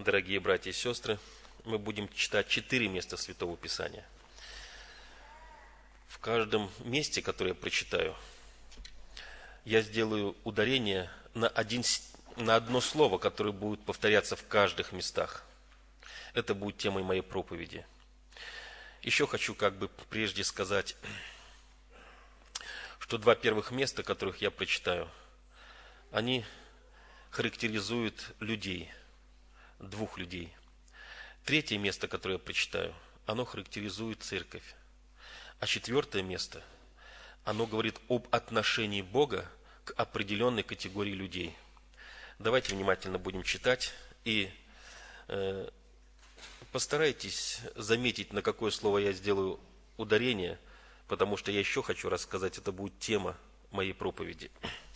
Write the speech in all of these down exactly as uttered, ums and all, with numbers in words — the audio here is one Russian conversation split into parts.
Дорогие братья и сестры, мы будем читать четыре места Святого Писания. В каждом месте, которое я прочитаю, я сделаю ударение на, один, на одно слово, которое будет повторяться в каждых местах. Это будет темой моей проповеди. Еще хочу как бы прежде сказать, что два первых места, которых я прочитаю, они характеризуют людей, двух людей. Третье место, которое я прочитаю, оно характеризует церковь. А четвертое место, оно говорит об отношении Бога к определенной категории людей. Давайте внимательно будем читать и э, постарайтесь заметить, на какое слово я сделаю ударение, потому что я еще хочу рассказать, это будет тема моей проповеди.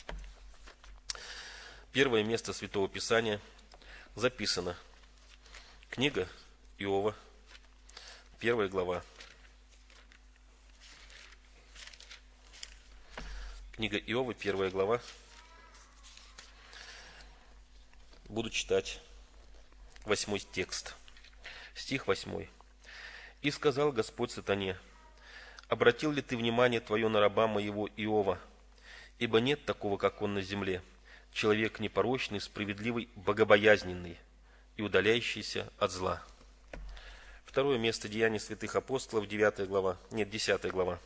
Первое место Святого Писания записано. Книга Иова, первая глава. Книга Иова, первая глава. Буду читать восьмой текст. Стих восьмой. «И сказал Господь сатане: обратил ли ты внимание твое на раба моего Иова? Ибо нет такого, как он на земле, человек непорочный, справедливый, богобоязненный и удаляющийся от зла». Второе место Деяний святых апостолов, девятая глава, нет, десятая глава.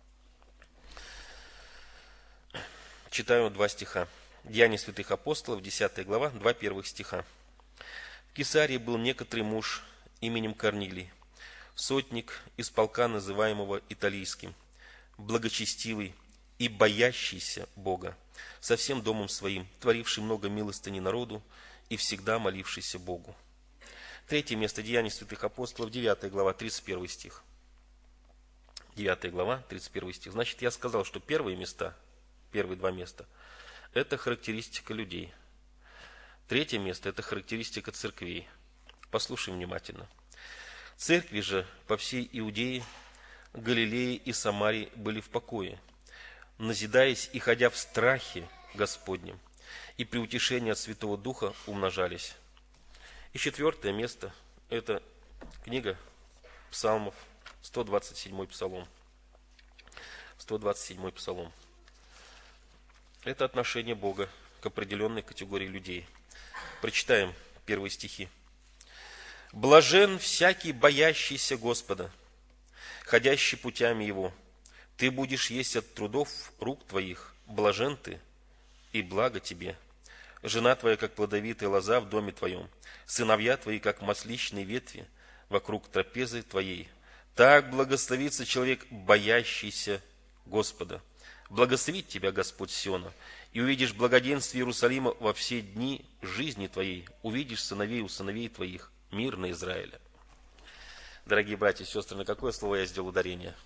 Читаю два стиха. Деяния святых апостолов, десятая глава, два первых стиха. «В Кесарии был некоторый муж именем Корнилий, сотник из полка, называемого Италийским, благочестивый и боящийся Бога, со всем домом своим, творивший много милостыни народу и всегда молившийся Богу». Третье место Деяний святых апостолов, девятая глава, тридцать первый стих. девятая глава, тридцать первый стих. Значит, я сказал, что первые места, первые два места, это характеристика людей. Третье место – это характеристика церквей. Послушаем внимательно. «Церкви же по всей Иудее, Галилее и Самарии были в покое, назидаясь и ходя в страхе Господнем, и при утешении от Святого Духа умножались». И четвертое место – это книга Псалмов, сто двадцать седьмой Псалом. сто двадцать седьмой Псалом. Это отношение Бога к определенной категории людей. Прочитаем первые стихи. «Блажен всякий, боящийся Господа, ходящий путями Его. Ты будешь есть от трудов рук твоих, блажен ты, и благо тебе. Жена твоя, как плодовитая лоза в доме твоем, сыновья твои, как масличные ветви вокруг трапезы твоей. Так благословится человек, боящийся Господа. Благословит тебя Господь Сиона, и увидишь благоденствие Иерусалима во все дни жизни твоей, увидишь сыновей у сыновей твоих, мир на Израиля». Дорогие братья и сестры, на какое слово я сделал ударение?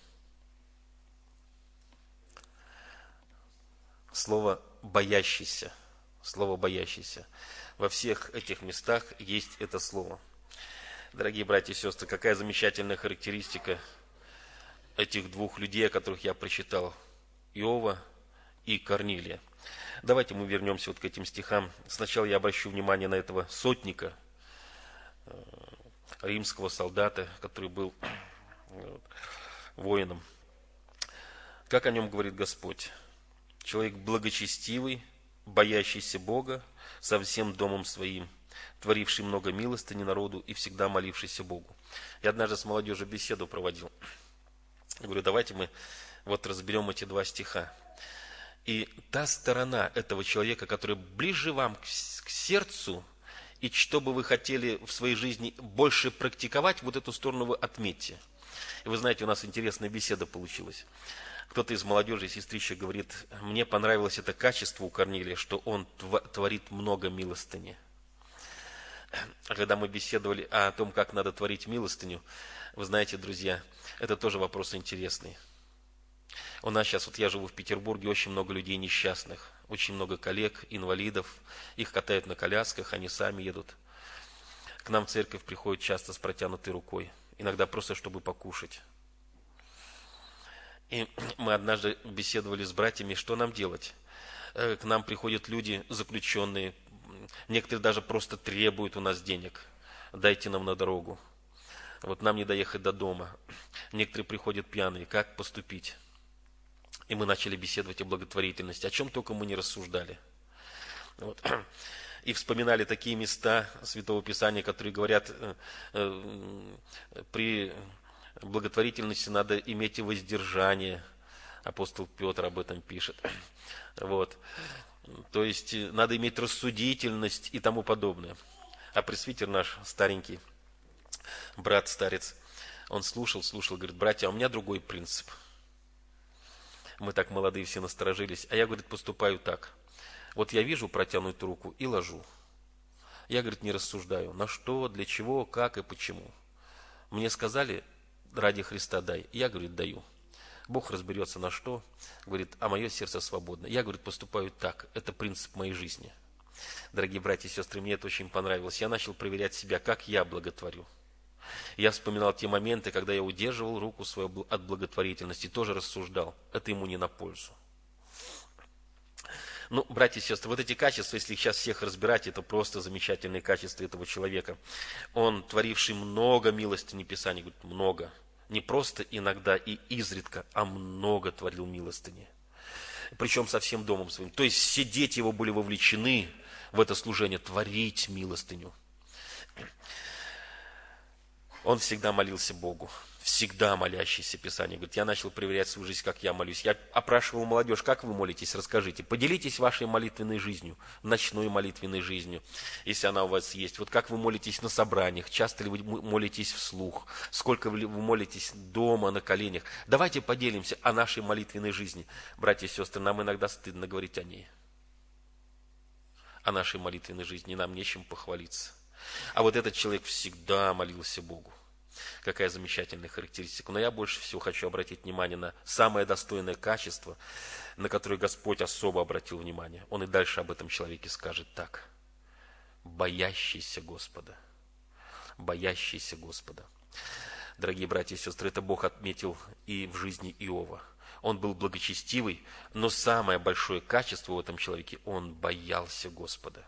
Слово «боящийся». Слово «боящийся». Во всех этих местах есть это слово. Дорогие братья и сестры, какая замечательная характеристика этих двух людей, о которых я прочитал, Иова и Корнилия. Давайте мы вернемся вот к этим стихам. Сначала я обращу внимание на этого сотника, римского солдата, который был воином. Как о нем говорит Господь? Человек благочестивый, боящийся Бога, со всем домом своим, творивший много милостыни народу и всегда молившийся Богу. Я однажды с молодежью беседу проводил. Я говорю, давайте мы вот разберем эти два стиха. И та сторона этого человека, которая ближе вам к сердцу, и что бы вы хотели в своей жизни больше практиковать, вот эту сторону вы отметьте. И вы знаете, у нас интересная беседа получилась. Кто-то из молодежи, сестричек, говорит, мне понравилось это качество у Корнилия, что он творит много милостыни. А когда мы беседовали о том, как надо творить милостыню, вы знаете, друзья, это тоже вопрос интересный. У нас сейчас, вот я живу в Петербурге, очень много людей несчастных, очень много коллег, инвалидов, их катают на колясках, они сами едут. К нам в церковь приходят часто с протянутой рукой, иногда просто чтобы покушать. И мы однажды беседовали с братьями, что нам делать. К нам приходят люди заключенные, некоторые даже просто требуют у нас денег. дайте нам на дорогу. Вот нам не доехать до дома. Некоторые приходят пьяные, как поступить? И мы начали беседовать о благотворительности, о чем только мы не рассуждали. Вот. И вспоминали такие места Святого Писания, которые говорят, при благотворительности надо иметь и воздержание. Апостол Петр об этом пишет. Вот. То есть надо иметь рассудительность и тому подобное. А пресвитер наш старенький, брат-старец, он слушал, слушал, говорит: братья, а у меня другой принцип. Мы так молодые все насторожились. А я, говорит, поступаю так. Вот я вижу протянутую руку и ложу. Я, говорит, не рассуждаю, на что, для чего, как и почему. Мне сказали, ради Христа дай. Я, говорит, даю. Бог разберется на что. Говорит, а мое сердце свободно. Я, говорит, поступаю так. Это принцип моей жизни. Дорогие братья и сестры, мне это очень понравилось. Я начал проверять себя, как я благотворю. Я вспоминал те моменты, когда я удерживал руку свою от благотворительности, тоже рассуждал. Это ему не на пользу. Ну, братья и сестры, вот эти качества, если их сейчас всех разбирать, это просто замечательные качества этого человека. Он, творивший много милостыни, Писание говорит, много. Не просто иногда и изредка, а много творил милостыни. Причем со всем домом своим. То есть все дети его были вовлечены в это служение, творить милостыню. Он всегда молился Богу. Всегда молящийся, Писание говорит. Я начал проверять свою жизнь, как я молюсь. Я опрашивал молодежь, как вы молитесь, расскажите. Поделитесь вашей молитвенной жизнью, ночной молитвенной жизнью, если она у вас есть. Вот как вы молитесь на собраниях, часто ли вы молитесь вслух, сколько вы молитесь дома, на коленях. Давайте поделимся о нашей молитвенной жизни. Братья и сестры, нам иногда стыдно говорить о ней. О нашей молитвенной жизни, нам нечем похвалиться. А вот этот человек всегда молился Богу. Какая замечательная характеристика. Но я больше всего хочу обратить внимание на самое достойное качество, на которое Господь особо обратил внимание. Он и дальше об этом человеке скажет так. Боящийся Господа. Боящийся Господа. Дорогие братья и сестры, это Бог отметил и в жизни Иова. Он был благочестивый, но самое большое качество в этом человеке – он боялся Господа.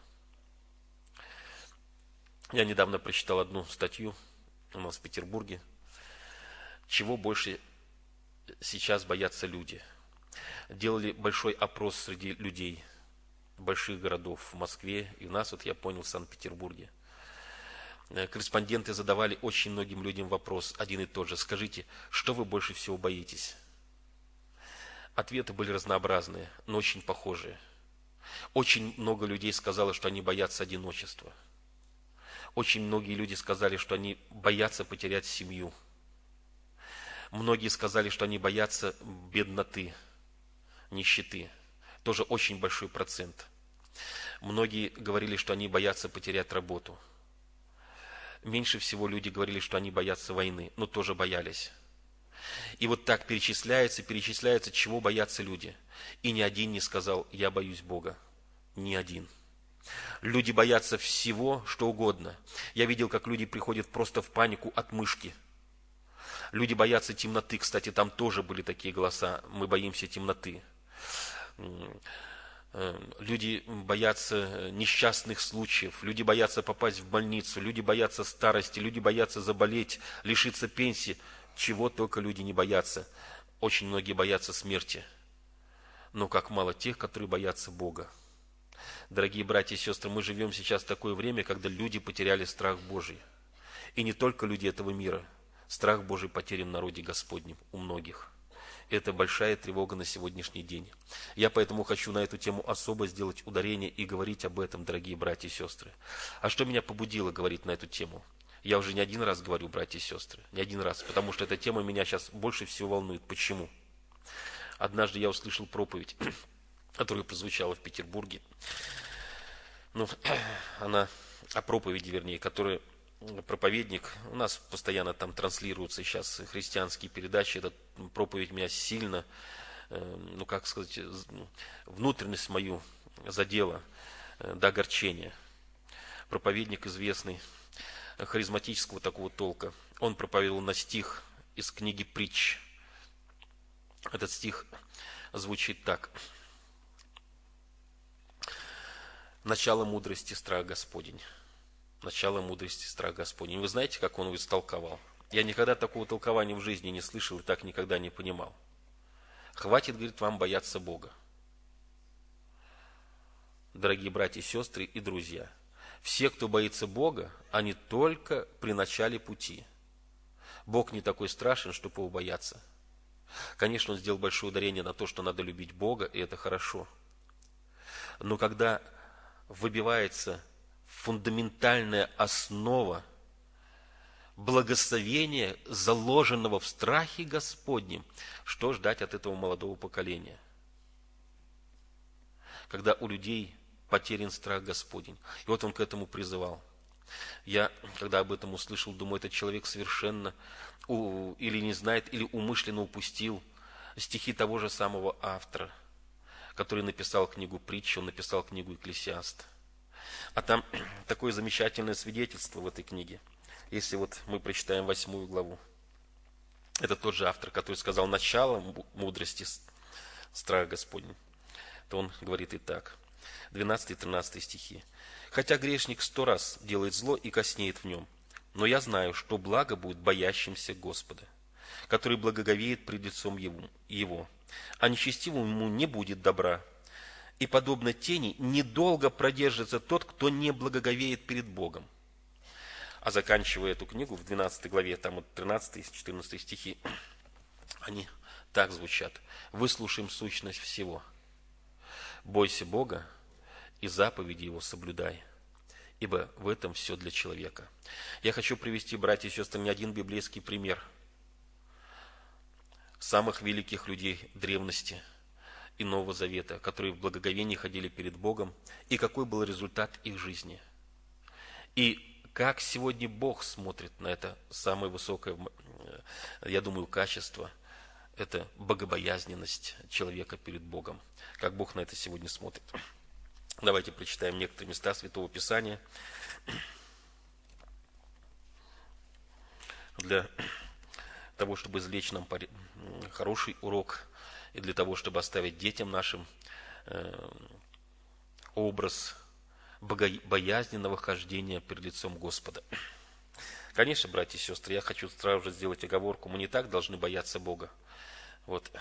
Я недавно прочитал одну статью у нас в Петербурге. Чего больше сейчас боятся люди? Делали большой опрос среди людей больших городов в Москве и у нас, вот я понял, в Санкт-Петербурге. Корреспонденты задавали очень многим людям вопрос, один и тот же. Скажите, что вы больше всего боитесь? Ответы были разнообразные, но очень похожие. Очень много людей сказало, что они боятся одиночества. Очень многие люди сказали, что они боятся потерять семью. Многие сказали, что они боятся бедноты, нищеты. Тоже очень большой процент. Многие говорили, что они боятся потерять работу. Меньше всего люди говорили, что они боятся войны, но тоже боялись. И вот так перечисляется, перечисляется, чего боятся люди. И ни один не сказал, я боюсь Бога. Ни один. Люди боятся всего, что угодно. Я видел, как люди приходят просто в панику от мышки. Люди боятся темноты. Кстати, там тоже были такие голоса. Мы боимся темноты. Люди боятся несчастных случаев. Люди боятся попасть в больницу. Люди боятся старости. Люди боятся заболеть, лишиться пенсии. Чего только люди не боятся. Очень многие боятся смерти. Но как мало тех, которые боятся Бога. Дорогие братья и сестры, мы живем сейчас в такое время, когда люди потеряли страх Божий. И не только люди этого мира. Страх Божий потерян в народе Господнем у многих. Это большая тревога на сегодняшний день. Я поэтому хочу на эту тему особо сделать ударение и говорить об этом, дорогие братья и сестры. А что меня побудило говорить на эту тему? Я уже не один раз говорю, братья и сестры, не один раз, потому что эта тема меня сейчас больше всего волнует. Почему? Однажды я услышал проповедь, которая прозвучала в Петербурге. Ну, она о проповеди, вернее, которая проповедник, у нас постоянно там транслируются сейчас христианские передачи, эта проповедь меня сильно, ну, как сказать, внутренность мою задела до огорчения. Проповедник известный, харизматического такого толка, он проповедовал на стих из книги «Притч». Этот стих звучит так. «Начало мудрости – страх Господень, Начало мудрости, страх Господень. Вы знаете, как он его истолковал? Я никогда такого толкования в жизни не слышал и так никогда не понимал. Хватит, говорит, вам бояться Бога. Дорогие братья и сестры и друзья, все, кто боится Бога, они только при начале пути. Бог не такой страшен, чтобы его бояться. Конечно, он сделал большое ударение на то, что надо любить Бога, и это хорошо. Но когда выбивается фундаментальная основа благословения, заложенного в страхе Господнем, что ждать от этого молодого поколения? Когда у людей потерян страх Господень. И вот он к этому призывал. Я, когда об этом услышал, думаю, этот человек совершенно у, или не знает, или умышленно упустил стихи того же самого автора, который написал книгу «Притчи», он написал книгу «Экклесиаст». А там такое замечательное свидетельство в этой книге. Если вот мы прочитаем восьмую главу. Это тот же автор, который сказал «начало мудрости, страх Господень». То он говорит и так. двенадцатый-тринадцатый стихи. «Хотя грешник сто раз делает зло и коснеет в нем, но я знаю, что благо будет боящимся Господа, который благоговеет пред лицом его, а нечестивому не будет добра. И подобно тени недолго продержится тот, кто не благоговеет перед Богом». А заканчивая эту книгу в двенадцатой главе, там вот тринадцатый-четырнадцатый стихи, они так звучат. «Выслушаем сущность всего. Бойся Бога и заповеди Его соблюдай, ибо в этом все для человека». Я хочу привести, братья и сестры, не один библейский пример самых великих людей древности и Нового Завета, которые в благоговении ходили перед Богом, и какой был результат их жизни. И как сегодня Бог смотрит на это самое высокое, я думаю, качество, это богобоязненность человека перед Богом. Как Бог на это сегодня смотрит. Давайте прочитаем некоторые места Святого Писания. Для того, чтобы извлечь нам хороший урок, и для того, чтобы оставить детям нашим образ богобоязненного хождения перед лицом Господа. Конечно, братья и сестры, я хочу сразу же сделать оговорку. Мы не так должны бояться Бога, вот,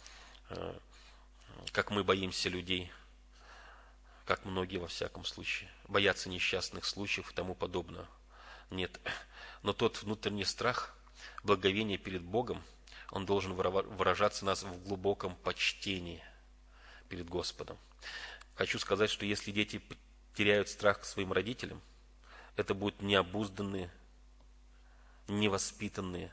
как мы боимся людей, как многие во всяком случае, боятся несчастных случаев и тому подобное. Нет. Но тот внутренний страх, благоговение перед Богом, он должен выражаться у нас в глубоком почтении перед Господом. Хочу сказать, что если дети теряют страх к своим родителям, это будут необузданные, невоспитанные,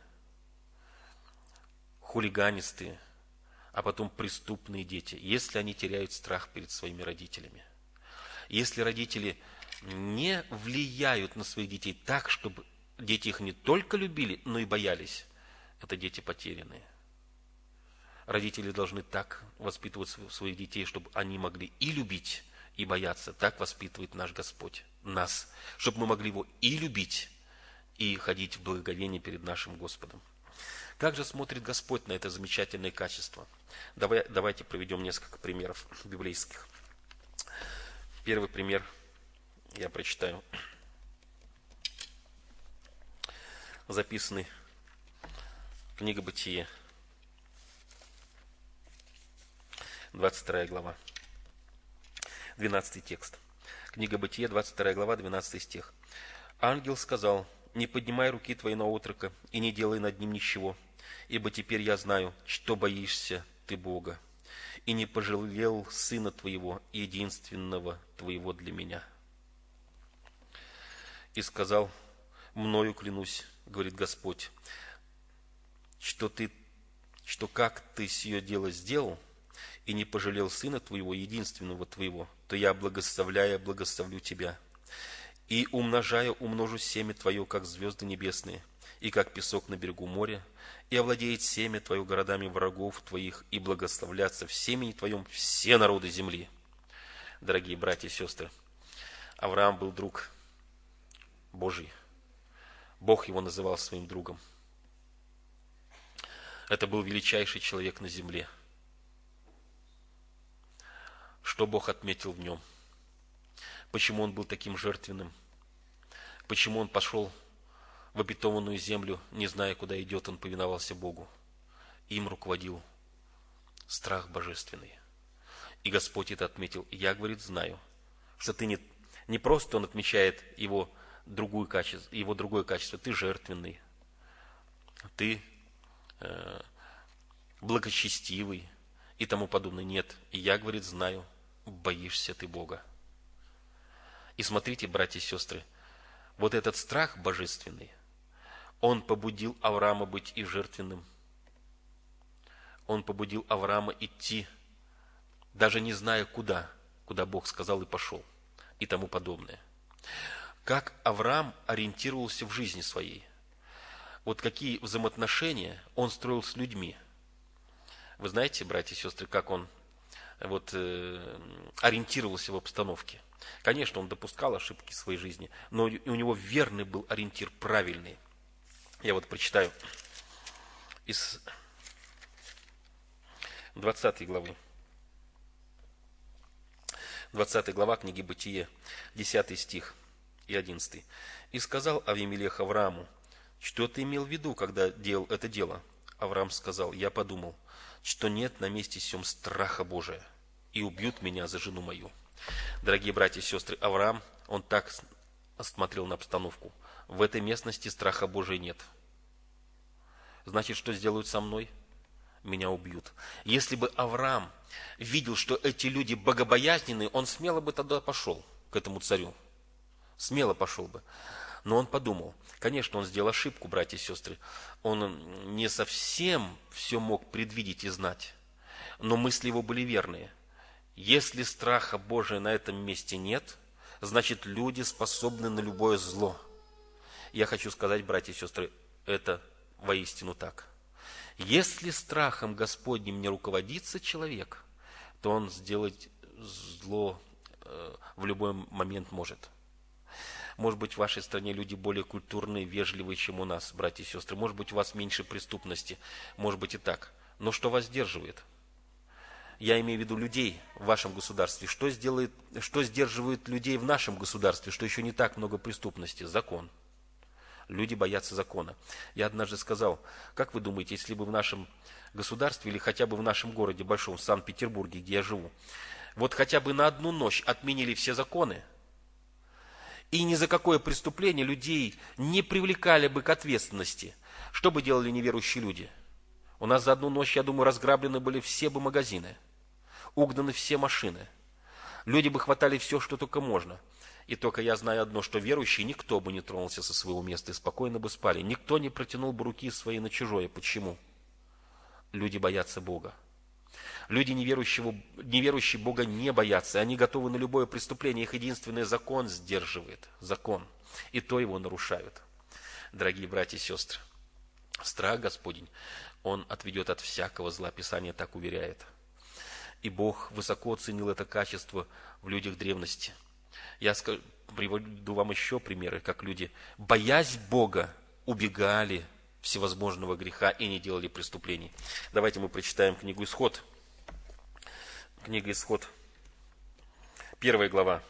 хулиганистые, а потом преступные дети, если они теряют страх перед своими родителями. Если родители не влияют на своих детей так, чтобы дети их не только любили, но и боялись, это дети потерянные. Родители должны так воспитывать своих детей, чтобы они могли и любить, и бояться. Так воспитывает наш Господь нас, чтобы мы могли Его и любить, и ходить в благоговении перед нашим Господом. Как же смотрит Господь на это замечательное качество? Давай, давайте проведем несколько примеров библейских. Первый пример я прочитаю, записанный в книге Бытие, двадцать вторая глава, двенадцатый текст. Книга Бытие, двадцать вторая глава, двенадцатый стих. «Ангел сказал: не поднимай руки твои на отрока и не делай над ним ничего, ибо теперь я знаю, что боишься ты Бога, и не пожалел сына твоего, единственного твоего для меня. И сказал: мною клянусь, говорит Господь, что ты, что как ты сие дело сделал, и не пожалел сына твоего, единственного твоего, то я, благословляя, благословлю тебя. И умножая, умножу семя твое, как звезды небесные, и как песок на берегу моря, и овладеет семя твое городами врагов твоих, и благословлятся в семени твоем все народы земли». Дорогие братья и сестры, Авраам был друг Божий. Бог его называл своим другом. Это был величайший человек на земле. Что Бог отметил в нем? Почему он был таким жертвенным? Почему он пошел в обетованную землю, не зная, куда идет, он повиновался Богу. Им руководил страх божественный. И Господь это отметил. Я, говорит, знаю, что ты не, не просто, он отмечает его, другую качество, его другое качество, ты жертвенный, ты э, благочестивый и тому подобное. Нет, и я, говорит, знаю, боишься ты Бога. И смотрите, братья и сестры, вот этот страх божественный, он побудил Авраама быть и жертвенным. Он побудил Авраама идти, даже не зная куда, куда Бог сказал и пошел, и тому подобное. Как Авраам ориентировался в жизни своей. Вот какие взаимоотношения он строил с людьми. Вы знаете, братья и сестры, как он вот, э, ориентировался в обстановке. Конечно, он допускал ошибки в своей жизни, но у него верный был ориентир, правильный. Я вот прочитаю из двадцатой главы. двадцатая глава книги Бытие, десятый стих и одиннадцатый. «И сказал Авимелех Аврааму: что ты имел в виду, когда делал это дело? Авраам сказал: я подумал, что нет на месте сем страха Божия, и убьют меня за жену мою». Дорогие братья и сестры, Авраам, он так смотрел на обстановку. В этой местности страха Божия нет. Значит, что сделают со мной? Меня убьют. Если бы Авраам видел, что эти люди богобоязненные, он смело бы тогда пошел к этому царю. Смело пошел бы. Но он подумал, конечно, он сделал ошибку, братья и сестры. Он не совсем все мог предвидеть и знать. Но мысли его были верные. Если страха Божия на этом месте нет, значит, люди способны на любое зло. Я хочу сказать, братья и сестры, это воистину так. Если страхом Господним не руководится человек, то он сделать зло э, в любой момент может. Может быть, в вашей стране люди более культурные, вежливые, чем у нас, братья и сестры. Может быть, у вас меньше преступности. Может быть и так. Но что вас сдерживает? Я имею в виду людей в вашем государстве. Что, сделает, что сдерживает людей в нашем государстве, что еще не так много преступности? Закон. Люди боятся закона. Я однажды сказал, как вы думаете, если бы в нашем государстве или хотя бы в нашем городе большом, в Санкт-Петербурге, где я живу, вот хотя бы на одну ночь отменили все законы, и ни за какое преступление людей не привлекали бы к ответственности, что бы делали неверующие люди? У нас за одну ночь, я думаю, разграблены были все бы магазины, угнаны все машины. Люди бы хватали все, что только можно. И только я знаю одно, что верующие никто бы не тронулся со своего места и спокойно бы спали. Никто не протянул бы руки свои на чужое. Почему? Люди боятся Бога. Люди неверующего, неверующие Бога не боятся. Они готовы на любое преступление. Их единственный закон сдерживает. Закон. И то его нарушают. Дорогие братья и сестры, страх Господень, он отведет от всякого зла. Писание так уверяет. И Бог высоко оценил это качество в людях древности. Я скажу, приведу вам еще примеры, как люди, боясь Бога, убегали всевозможного греха и не делали преступлений. Давайте мы прочитаем книгу Исход. Книга Исход, первая глава.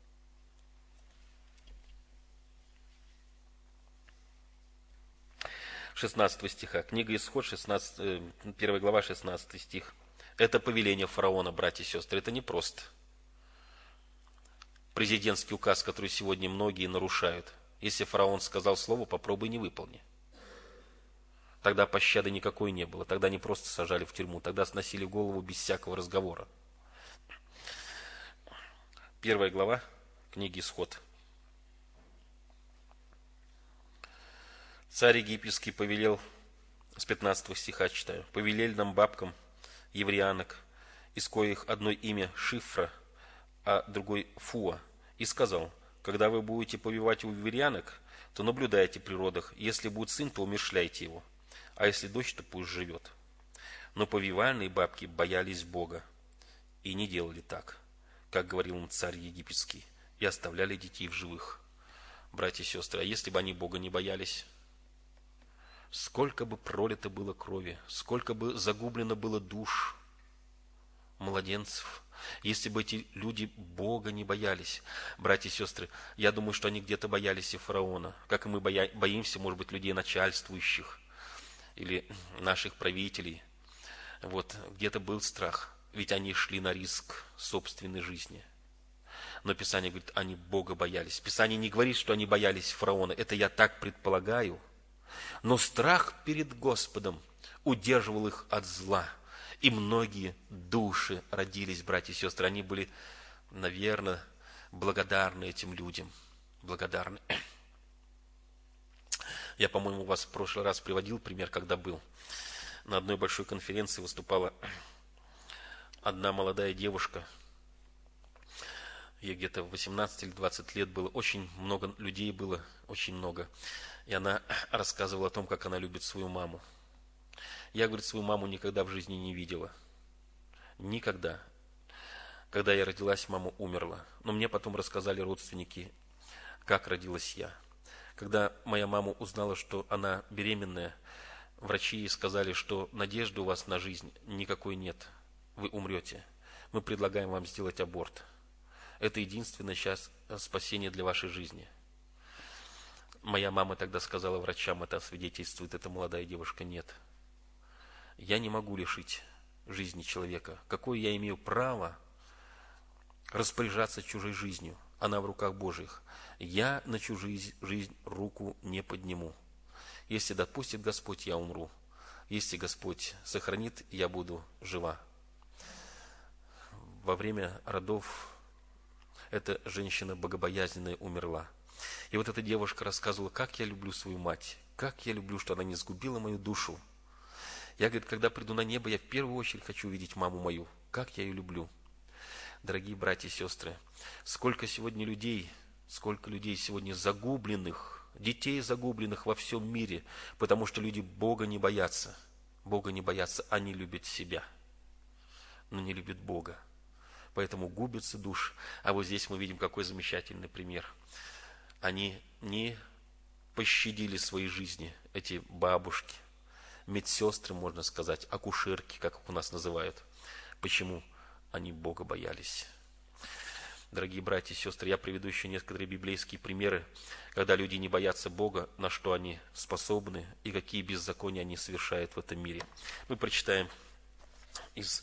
шестнадцатого стиха. Книга Исход, шестнадцатая, первая глава, шестнадцатый стих. Это повеление фараона, братья и сестры. Это не просто президентский указ, который сегодня многие нарушают. Если фараон сказал слово, попробуй не выполни. Тогда пощады никакой не было. Тогда не просто сажали в тюрьму. Тогда сносили голову без всякого разговора. Первая глава книги Исход. Царь египетский повелел, с пятнадцатого стиха читаю, повелели нам бабкам евреянок, из коих одно имя Шифра, а другой Фуа, и сказал: когда вы будете повивать у евреянок, то наблюдайте при родах, если будет сын, то умерщвляйте его, а если дочь, то пусть живет. Но повивальные бабки боялись Бога и не делали так, как говорил им царь египетский, и оставляли детей в живых. Братья и сестры, а если бы они Бога не боялись, сколько бы пролито было крови, сколько бы загублено было душ младенцев. Если бы эти люди Бога не боялись, братья и сестры, я думаю, что они где-то боялись и фараона, как и мы боя- боимся, может быть, людей начальствующих или наших правителей. Вот, где-то был страх, ведь они шли на риск собственной жизни. Но Писание говорит, они Бога боялись. Писание не говорит, что они боялись фараона, это я так предполагаю. Но страх перед Господом удерживал их от зла. И многие души родились, братья и сестры. Они были, наверное, благодарны этим людям. Благодарны. Я, по-моему, вас в прошлый раз приводил пример, когда был. На одной большой конференции выступала одна молодая девушка. Ей где-то восемнадцать или двадцать лет было. Очень много людей было, очень много. И она рассказывала о том, как она любит свою маму. Я, говорит, свою маму никогда в жизни не видела. Никогда. Когда я родилась, мама умерла. Но мне потом рассказали родственники, как родилась я. Когда моя мама узнала, что она беременная, врачи ей сказали, что надежды у вас на жизнь никакой нет. Вы умрете. Мы предлагаем вам сделать аборт. Это единственное сейчас спасение для вашей жизни. Моя мама тогда сказала врачам, это свидетельствует эта молодая девушка, нет. Я не могу лишить жизни человека. Какое я имею право распоряжаться чужой жизнью? Она в руках Божьих. Я на чужую жизнь руку не подниму. Если допустит Господь, я умру. Если Господь сохранит, я буду жива. Во время родов эта женщина богобоязненная умерла. И вот эта девушка рассказывала, как я люблю свою мать, как я люблю, что она не сгубила мою душу. Я, говорит, когда приду на небо, я в первую очередь хочу увидеть маму мою. Как я ее люблю. Дорогие братья и сестры, сколько сегодня людей, сколько людей сегодня загубленных, детей загубленных во всем мире, потому что люди Бога не боятся. Бога не боятся, они любят себя, но не любят Бога. Поэтому губятся души. А вот здесь мы видим, какой замечательный пример. Они не пощадили свои жизни, эти бабушки, медсестры, можно сказать, акушерки, как их у нас называют. Почему? Они Бога боялись. Дорогие братья и сестры, я приведу еще некоторые библейские примеры, когда люди не боятся Бога, на что они способны и какие беззакония они совершают в этом мире. Мы прочитаем из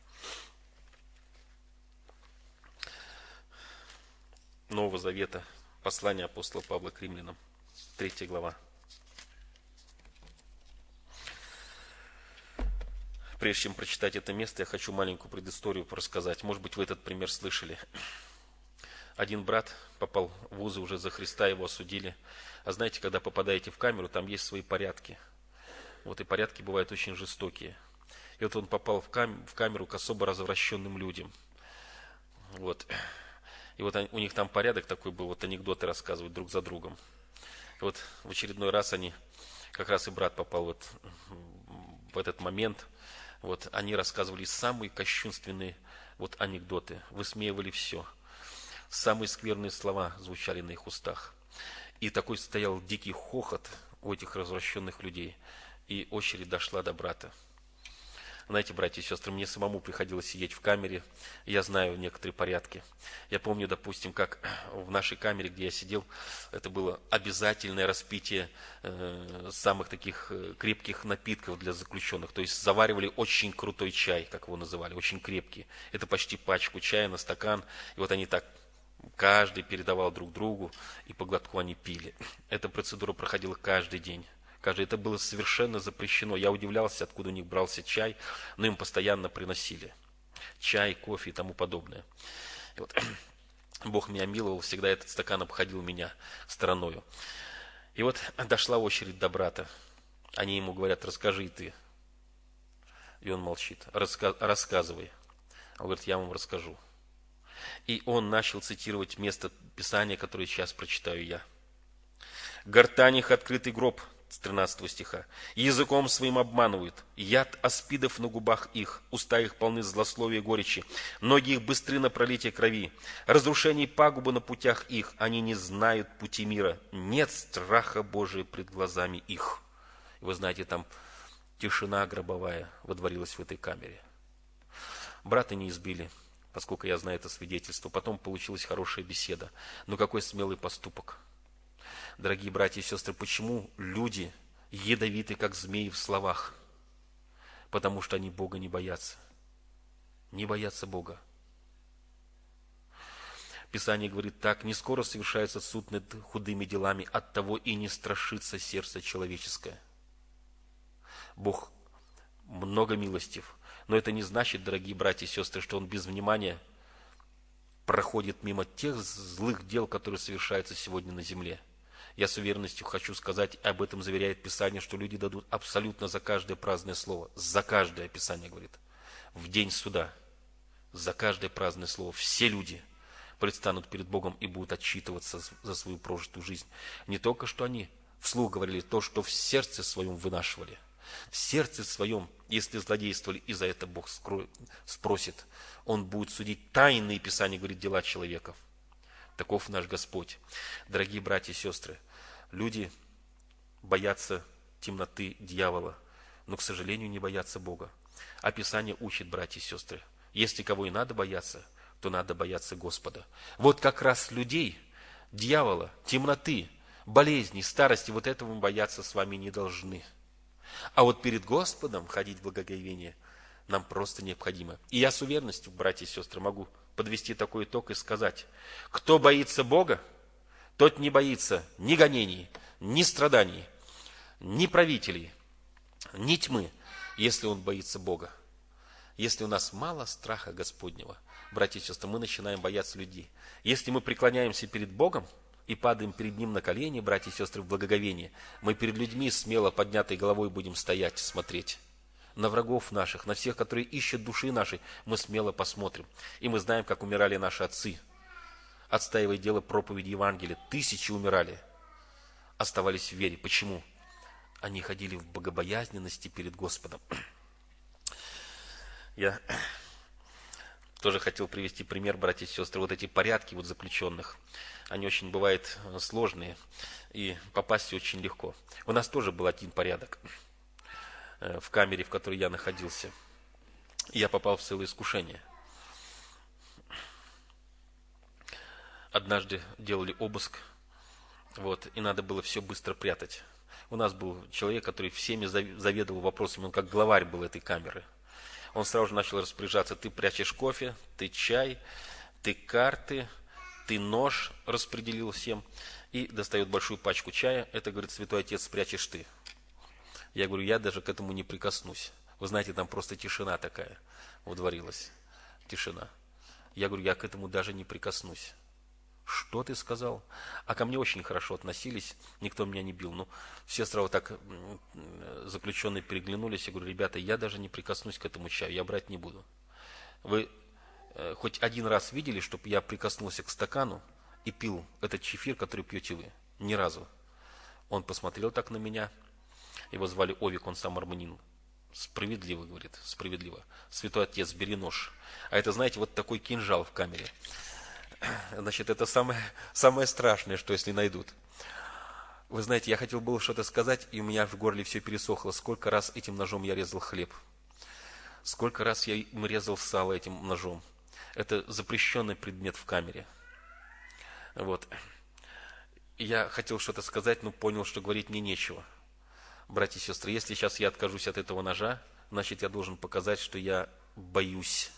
Нового Завета послание апостола Павла к римлянам, третья глава. Прежде чем прочитать это место, я хочу маленькую предысторию рассказать. Может быть, вы этот пример слышали. Один брат попал в вузы уже за Христа, его осудили. А знаете, когда попадаете в камеру, там есть свои порядки. Вот и порядки бывают очень жестокие. И вот он попал в, кам- в камеру к особо развращенным людям. Вот. И вот они, у них там порядок такой был, вот анекдоты рассказывают друг за другом. И вот в очередной раз они, как раз и брат попал вот в этот момент, вот они рассказывали самые кощунственные вот анекдоты, высмеивали все. Самые скверные слова звучали на их устах. И такой стоял дикий хохот у этих развращенных людей. И очередь дошла до брата. Знаете, братья и сестры, мне самому приходилось сидеть в камере. Я знаю некоторые порядки. Я помню, допустим, как в нашей камере, где я сидел, это было обязательное распитие э, самых таких крепких напитков для заключенных. То есть заваривали очень крутой чай, как его называли, очень крепкий. Это почти пачку чая на стакан. И вот они так, каждый передавал друг другу, и по глотку они пили. Эта процедура проходила каждый день. Каждый, это было совершенно запрещено. Я удивлялся, откуда у них брался чай, но им постоянно приносили чай, кофе и тому подобное. И вот, Бог меня миловал, всегда этот стакан обходил меня стороною. И вот дошла очередь до брата. Они ему говорят: расскажи и ты. И он молчит. Раска- рассказывай. Он говорит: я вам расскажу. И он начал цитировать место Писания, которое сейчас прочитаю я. «Гортань их открытый гроб», с тринадцатого стиха. «Языком своим обманывают, яд аспидов на губах их, уста их полны злословия и горечи, ноги их быстры на пролитие крови, разрушение и пагубы на путях их, они не знают пути мира, нет страха Божия пред глазами их». И вы знаете, там тишина гробовая водворилась в этой камере. Брата не избили, поскольку я знаю это свидетельство. Потом получилась хорошая беседа. Но какой смелый поступок. Дорогие братья и сестры, почему люди ядовиты, как змеи в словах? Потому что они Бога не боятся. Не боятся Бога. Писание говорит так: не скоро совершается суд над худыми делами, оттого и не страшится сердце человеческое. Бог много милостив, но это не значит, дорогие братья и сестры, что Он без внимания проходит мимо тех злых дел, которые совершаются сегодня на земле. Я с уверенностью хочу сказать, об этом заверяет Писание, что люди дадут абсолютно за каждое праздное слово. За каждое, Писание говорит. В день суда. За каждое праздное слово. Все люди предстанут перед Богом и будут отчитываться за свою прожитую жизнь. Не только что они вслух говорили то, что в сердце своем вынашивали. В сердце своем, если злодействовали, и за это Бог спросит. Он будет судить тайные, Писание говорит, дела человеков. Таков наш Господь. Дорогие братья и сестры, люди боятся темноты дьявола, но, к сожалению, не боятся Бога. А Писание учит, братья и сестры, если кого и надо бояться, то надо бояться Господа. Вот как раз людей, дьявола, темноты, болезней, старости, вот этого мы бояться с вами не должны. А вот перед Господом ходить в благоговение нам просто необходимо. И я с уверенностью, братья и сестры, могу подвести такой итог и сказать: кто боится Бога, тот не боится ни гонений, ни страданий, ни правителей, ни тьмы, если он боится Бога. Если у нас мало страха Господнего, братья и сестры, мы начинаем бояться людей. Если мы преклоняемся перед Богом и падаем перед Ним на колени, братья и сестры, в благоговении, мы перед людьми смело поднятой головой будем стоять, смотреть. На врагов наших, на всех, которые ищут души нашей, мы смело посмотрим. И мы знаем, как умирали наши отцы, отстаивая дело проповеди Евангелия. Тысячи умирали, оставались в вере. Почему? Они ходили в богобоязненности перед Господом. Я тоже хотел привести пример, братья и сестры. Вот эти порядки вот заключенных, они очень бывают сложные, и попасть очень легко. У нас тоже был один порядок в камере, в которой я находился. Я попал в целое искушение. Однажды делали обыск, вот, и надо было все быстро прятать. У нас был человек, который всеми заведовал вопросами, он как главарь был этой камеры. Он сразу же начал распоряжаться: ты прячешь кофе, ты чай, ты карты, ты нож, распределил всем. И достает большую пачку чая. Это, говорит, святой отец, спрячешь ты. Я говорю, я даже к этому не прикоснусь. Вы знаете, там просто тишина такая удворилась. Тишина. Я говорю, я к этому даже не прикоснусь. Что ты сказал? А ко мне очень хорошо относились, никто меня не бил. Ну, все сразу так заключенные переглянулись. Я говорю, ребята, я даже не прикоснусь к этому чаю, я брать не буду. Вы э, хоть один раз видели, чтобы я прикоснулся к стакану и пил этот чефир, который пьете вы? Ни разу. Он посмотрел так на меня. Его звали Овик, он сам армянин. Справедливо, говорит, справедливо. Святой отец, бери нож. А это, знаете, вот такой кинжал в камере. Значит, это самое, самое страшное, что если найдут. Вы знаете, я хотел было что-то сказать, и у меня в горле все пересохло. Сколько раз этим ножом я резал хлеб. Сколько раз я им резал сало этим ножом. Это запрещенный предмет в камере. Вот. Я хотел что-то сказать, но понял, что говорить мне нечего. Братья и сестры, если сейчас я откажусь от этого ножа, значит, я должен показать, что я боюсь,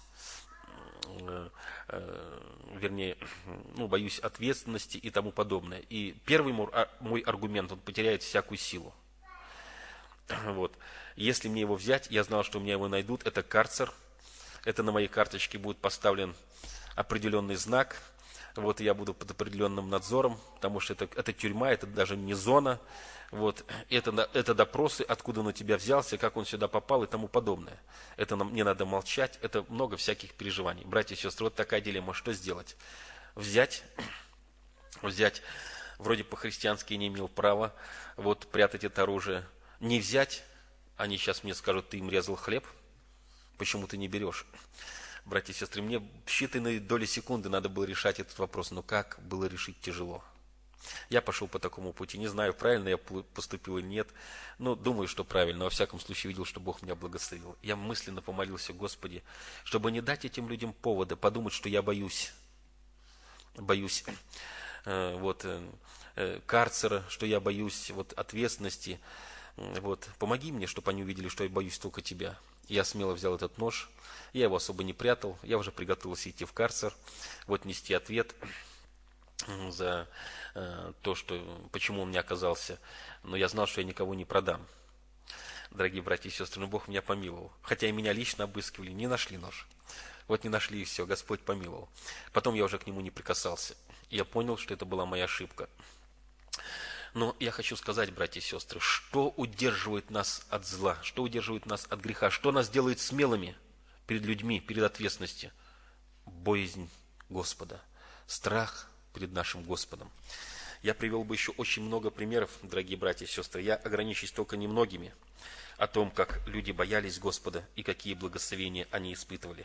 вернее, ну, боюсь ответственности и тому подобное. И первый мой аргумент, он потеряет всякую силу. Вот. Если мне его взять, я знал, что у меня его найдут, это карцер, это на моей карточке будет поставлен определенный знак, вот, и я буду под определенным надзором, потому что это, это тюрьма, это даже не зона. Вот, это, это допросы, откуда он у тебя взялся, как он сюда попал и тому подобное. Это нам не надо молчать, это много всяких переживаний. Братья и сестры, вот такая дилемма, что сделать? Взять, взять, вроде по-христиански не имел права, вот, прятать это оружие. Не взять, они сейчас мне скажут, ты им резал хлеб, почему ты не берешь? Братья и сестры, мне в считанные доли секунды надо было решать этот вопрос, но как было решить тяжело. Я пошел по такому пути. Не знаю, правильно я поступил или нет. Но думаю, что правильно. Во всяком случае, видел, что Бог меня благословил. Я мысленно помолился: Господи, чтобы не дать этим людям повода подумать, что я боюсь. Боюсь э, вот, э, карцера, что я боюсь вот, ответственности. Вот. Помоги мне, чтобы они увидели, что я боюсь только Тебя. Я смело взял этот нож. Я его особо не прятал. Я уже приготовился идти в карцер. Вот нести ответ за э, то, что, почему он мне оказался. Но я знал, что я никого не продам. Дорогие братья и сестры, но Бог меня помиловал. Хотя и меня лично обыскивали, не нашли нож. Вот не нашли, и все, Господь помиловал. Потом я уже к нему не прикасался. Я понял, что это была моя ошибка. Но я хочу сказать, братья и сестры, что удерживает нас от зла, что удерживает нас от греха, что нас делает смелыми перед людьми, перед ответственностью? Боязнь Господа, страх перед нашим Господом. Я привел бы еще очень много примеров, дорогие братья и сестры. Я ограничусь только немногими о том, как люди боялись Господа и какие благословения они испытывали.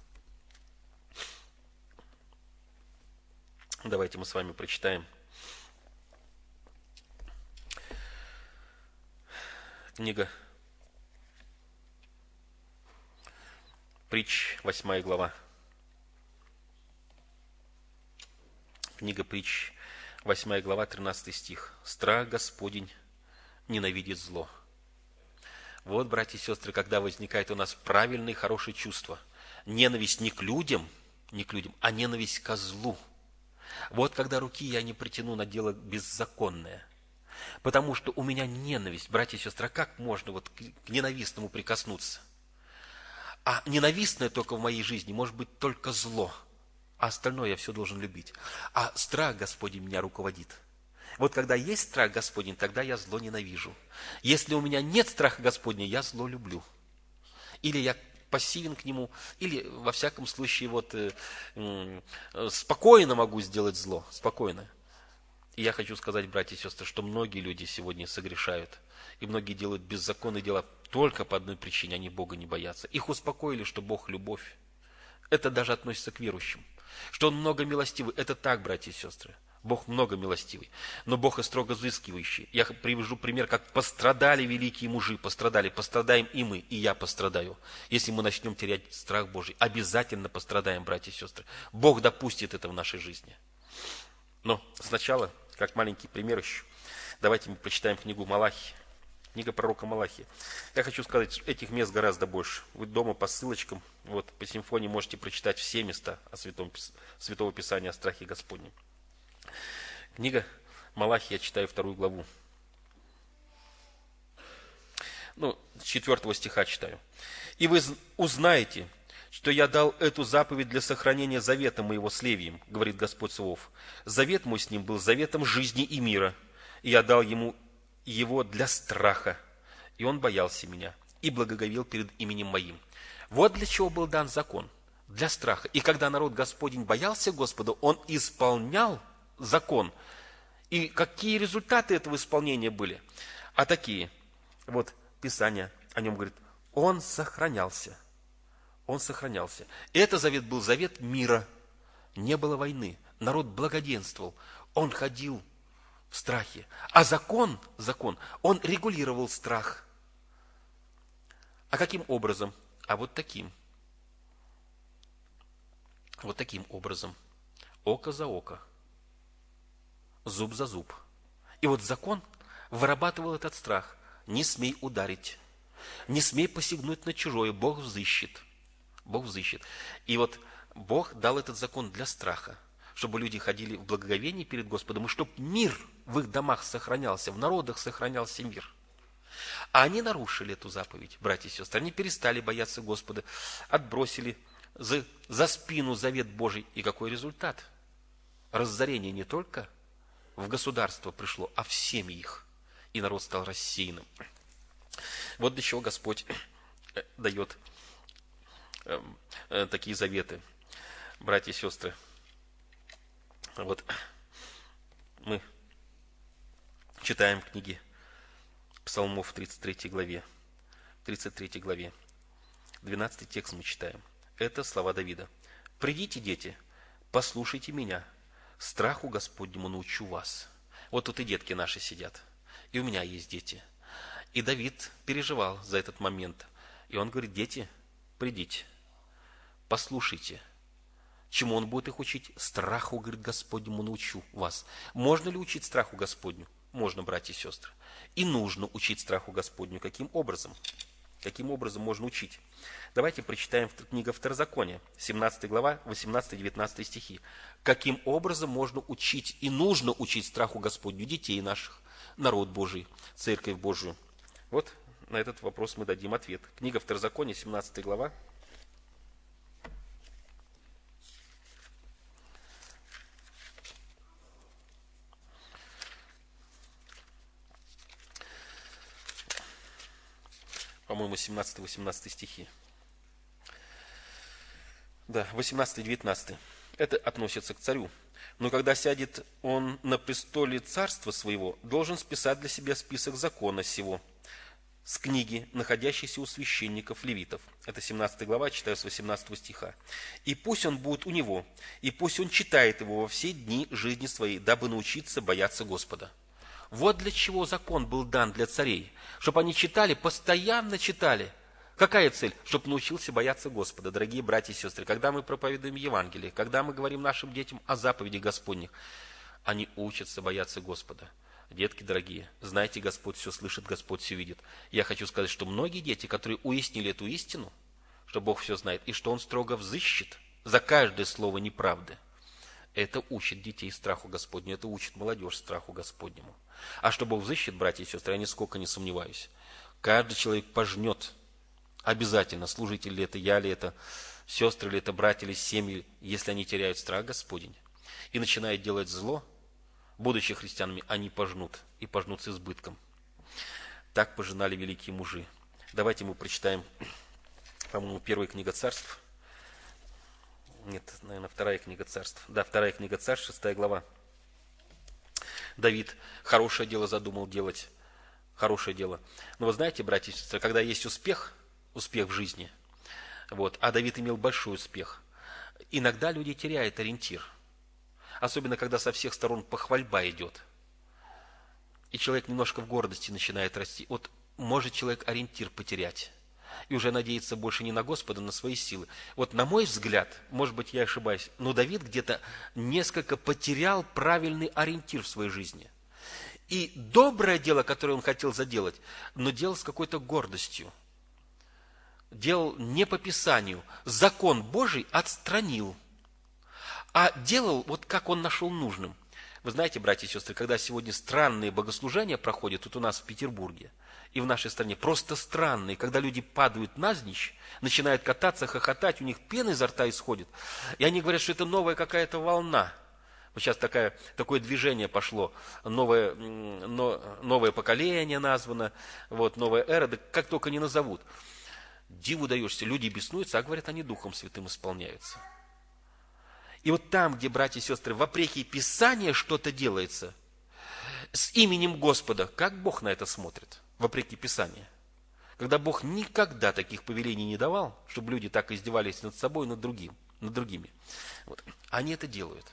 Давайте мы с вами прочитаем книга Притч, восьмая глава. Книга Притч, восьмая глава, тринадцатый стих. «Страх Господень ненавидит зло». Вот, братья и сестры, когда возникает у нас правильные, хорошие чувства. Ненависть не к людям, не к людям, а ненависть ко злу. Вот когда руки я не притяну на дело беззаконное. Потому что у меня ненависть, братья и сестры, а как можно вот к ненавистному прикоснуться? А ненавистное только в моей жизни может быть только зло, а остальное я все должен любить. А страх Господень меня руководит. Вот когда есть страх Господень, тогда я зло ненавижу. Если у меня нет страха Господня, я зло люблю. Или я пассивен к нему, или во всяком случае вот э, э, спокойно могу сделать зло, спокойно. И я хочу сказать, братья и сестры, что многие люди сегодня согрешают, и многие делают беззаконные дела только по одной причине: они Бога не боятся. Их успокоили, что Бог – любовь. Это даже относится к верующим. Что Он много милостивый. Это так, братья и сестры. Бог много милостивый, но Бог и строго взыскивающий. Я привожу пример, как пострадали великие мужи, пострадали, пострадаем и мы, и я пострадаю. Если мы начнем терять страх Божий, обязательно пострадаем, братья и сестры. Бог допустит это в нашей жизни. Но сначала, как маленький пример еще, давайте мы прочитаем книгу Малахии, книга пророка Малахии. Я хочу сказать, что этих мест гораздо больше. Вы дома по ссылочкам, вот по симфонии можете прочитать все места о Святом, Святого Писания, о страхе Господнем. Книга Малахии, я читаю вторую главу. Ну, с четвертого стиха читаю. «И вы узнаете, что я дал эту заповедь для сохранения завета моего с Левием, говорит Господь Саваоф. Завет мой с ним был заветом жизни и мира, и я дал ему его для страха, и он боялся меня, и благоговел перед именем моим». Вот для чего был дан закон, для страха. И когда народ Господень боялся Господа, он исполнял закон. И какие результаты этого исполнения были? А такие, вот Писание о нем говорит, он сохранялся. Он сохранялся. Это завет был завет мира. Не было войны. Народ благоденствовал. Он ходил в страхе. А закон, закон, он регулировал страх. А каким образом? А вот таким. Вот таким образом. Око за око. Зуб за зуб. И вот закон вырабатывал этот страх. Не смей ударить. Не смей посягнуть на чужое. Бог взыщет. Бог взыщет. И вот Бог дал этот закон для страха, чтобы люди ходили в благоговении перед Господом, и чтобы мир в их домах сохранялся, в народах сохранялся мир. А они нарушили эту заповедь, братья и сестры. Они перестали бояться Господа, отбросили за, за спину завет Божий. И какой результат? Разорение не только в государство пришло, а в семьи их. И народ стал рассеянным. Вот для чего Господь дает такие заветы. Братья и сестры, вот мы читаем в книге Псалмов в тридцать третьей главе. тридцать третьей главе. двенадцатый текст мы читаем. Это слова Давида. «Придите, дети, послушайте меня, страху Господнему научу вас. Вот тут и детки наши сидят, и у меня есть дети. И Давид переживал за этот момент. И он говорит: дети, придите, послушайте. Чему он будет их учить? Страху, говорит, Господнему научу вас. Можно ли учить страху Господню? Можно, братья и сестры. И нужно учить страху Господню. Каким образом? Каким образом можно учить? Давайте прочитаем книга Второзакония, семнадцатая глава, восемнадцатый-девятнадцатый стихи. Каким образом можно учить и нужно учить страху Господню детей наших, народ Божий, церковь Божию? Вот на этот вопрос мы дадим ответ. Книга Второзакония, семнадцатая глава. По-моему, семнадцатый-восемнадцатый стихи. Да, восемнадцатый-девятнадцатый. Это относится к царю. Но когда сядет он на престоле царства своего, должен списать для себя список закона сего с книги, находящейся у священников левитов. Это семнадцатая глава, читаю с восемнадцатого стиха. И пусть он будет у него, и пусть он читает его во все дни жизни своей, дабы научиться бояться Господа. Вот для чего закон был дан для царей, чтобы они читали, постоянно читали. Какая цель? Чтобы научился бояться Господа. Дорогие братья и сестры, когда мы проповедуем Евангелие, когда мы говорим нашим детям о заповедях Господних, они учатся бояться Господа. Детки дорогие, знайте, Господь все слышит, Господь все видит. Я хочу сказать, что многие дети, которые уяснили эту истину, что Бог все знает, и что Он строго взыщет за каждое слово неправды, это учит детей страху Господню, это учит молодежь страху Господнему. А что Бог взыщет, братья и сестры, я нисколько не сомневаюсь. Каждый человек пожнет обязательно, служитель ли это, я ли это, сестры ли это, братья или семьи, если они теряют страх Господень и начинают делать зло, будучи христианами, они пожнут, и пожнут с избытком. Так пожинали великие мужи. Давайте мы прочитаем, по-моему, первая книга Царств. Нет, наверное, вторая книга Царств. Да, вторая книга Царств, шестая глава. Давид хорошее дело задумал делать. Хорошее дело. Но вы знаете, братья и сестры, когда есть успех, успех в жизни, вот, а Давид имел большой успех, иногда люди теряют ориентир. Особенно, когда со всех сторон похвальба идет. И человек немножко в гордости начинает расти. Вот может человек ориентир потерять. И уже надеяться больше не на Господа, а на свои силы. Вот на мой взгляд, может быть, я ошибаюсь, но Давид где-то несколько потерял правильный ориентир в своей жизни. И доброе дело, которое он хотел заделать, но делал с какой-то гордостью. Делал не по Писанию. Закон Божий отстранил. А делал, вот как он нашел нужным. Вы знаете, братья и сестры, когда сегодня странные богослужения проходят тут у нас в Петербурге и в нашей стране, просто странные, когда люди падают навзничь, начинают кататься, хохотать, у них пена изо рта исходит, и они говорят, что это новая какая-то волна. Вот сейчас такая, такое движение пошло, новое, но, новое поколение названо, вот, новая эра, да как только не назовут. Диву даешься, люди беснуются, а говорят, они Духом Святым исполняются. И вот там, где, братья и сестры, вопреки Писания что-то делается с именем Господа, как Бог на это смотрит, вопреки Писанию? Когда Бог никогда таких повелений не давал, чтобы люди так издевались над собой и над, другим, над другими. Вот. Они это делают.